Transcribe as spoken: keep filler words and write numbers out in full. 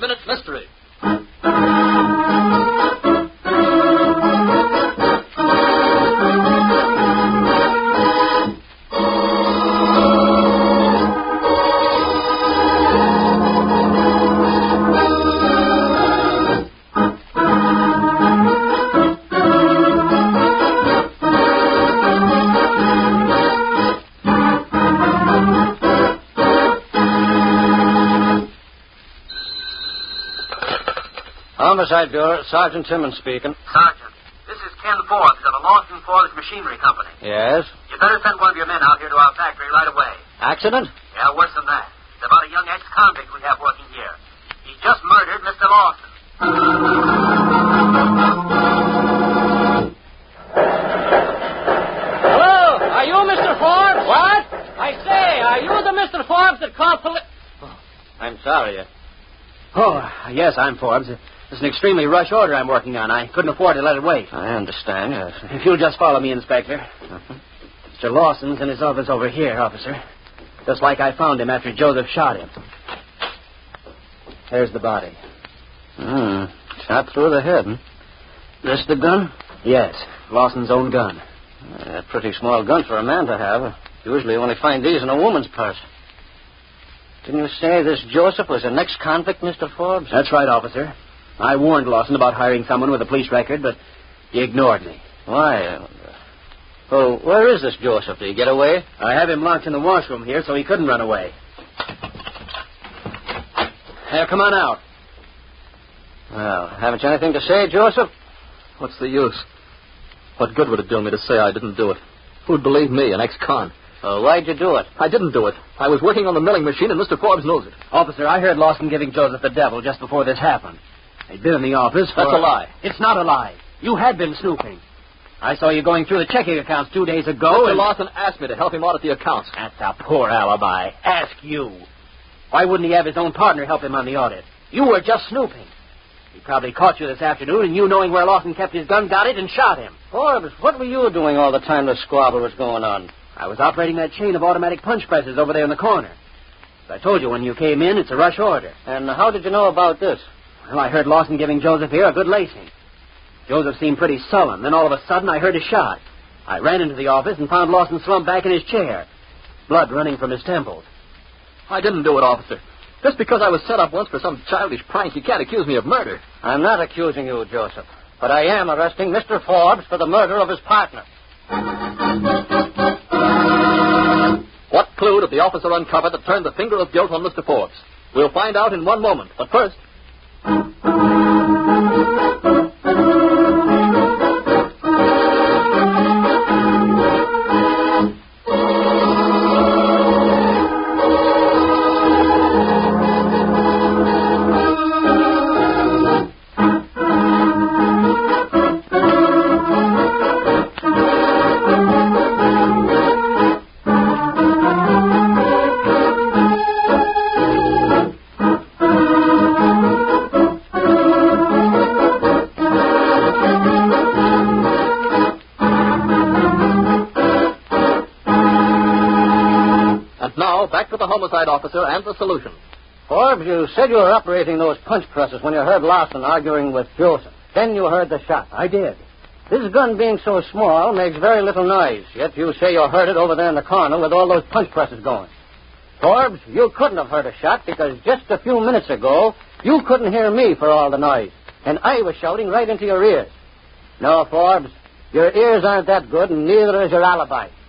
five-minute mystery. Homicide Bureau, Sergeant Timmons speaking. Sergeant, this is Ken Forbes of the Lawson Forge Machinery Company. Yes? You better send one of your men out here to our factory right away. Accident? Yeah, worse than that. It's about a young ex-convict we have working here. He just murdered Mister Lawson. Hello? Are you Mister Forbes? What? I say, are you the Mister Forbes that called police? Oh, I'm sorry. Oh, yes, I'm Forbes. It's an extremely rush order I'm working on. I couldn't afford to let it wait. I understand, yes. If you'll just follow me, Inspector. Uh-huh. Mister Lawson's in his office over here, officer. Just like I found him after Joseph shot him. There's the body. Hmm. Shot through the head, huh? This the gun? Yes. Lawson's own gun. A pretty small gun for a man to have. Usually you only find these in a woman's purse. Didn't you say this Joseph was an ex-convict, Mister Forbes? That's right, officer. I warned Lawson about hiring someone with a police record, but he ignored me. Why? Oh, where is this Joseph? Did he get away? I have him locked in the washroom here, so he couldn't run away. Here, come on out. Well, haven't you anything to say, Joseph? What's the use? What good would it do me to say I didn't do it? Who'd believe me, an ex-con? Oh, why'd you do it? I didn't do it. I was working on the milling machine, and Mister Forbes knows it. Officer, I heard Lawson giving Joseph the devil just before this happened. He'd been in the office for... That's a lie. It's not a lie. You had been snooping. I saw you going through the checking accounts two days ago, Mister and... Lawson asked me to help him audit the accounts. That's a poor alibi. Ask you. Why wouldn't he have his own partner help him on the audit? You were just snooping. He probably caught you this afternoon, and you, knowing where Lawson kept his gun, got it and shot him. Forbes, what were you doing all the time the squabble was going on? I was operating that chain of automatic punch presses over there in the corner. As I told you when you came in, it's a rush order. And how did you know about this? Well, I heard Lawson giving Joseph here a good lacing. Joseph seemed pretty sullen. Then all of a sudden, I heard a shot. I ran into the office and found Lawson slumped back in his chair, blood running from his temples. I didn't do it, officer. Just because I was set up once for some childish prank, you can't accuse me of murder. I'm not accusing you, Joseph. But I am arresting Mister Forbes for the murder of his partner. What clue did the officer uncover that turned the finger of guilt on Mister Forbes? We'll find out in one moment. But first... homicide officer and the solution. Forbes, you said you were operating those punch presses when you heard Lawson arguing with Joseph. Then you heard the shot. I did. This gun being so small makes very little noise, yet you say you heard it over there in the corner with all those punch presses going. Forbes, you couldn't have heard a shot because just a few minutes ago, you couldn't hear me for all the noise, and I was shouting right into your ears. No, Forbes, your ears aren't that good, and neither is your alibi.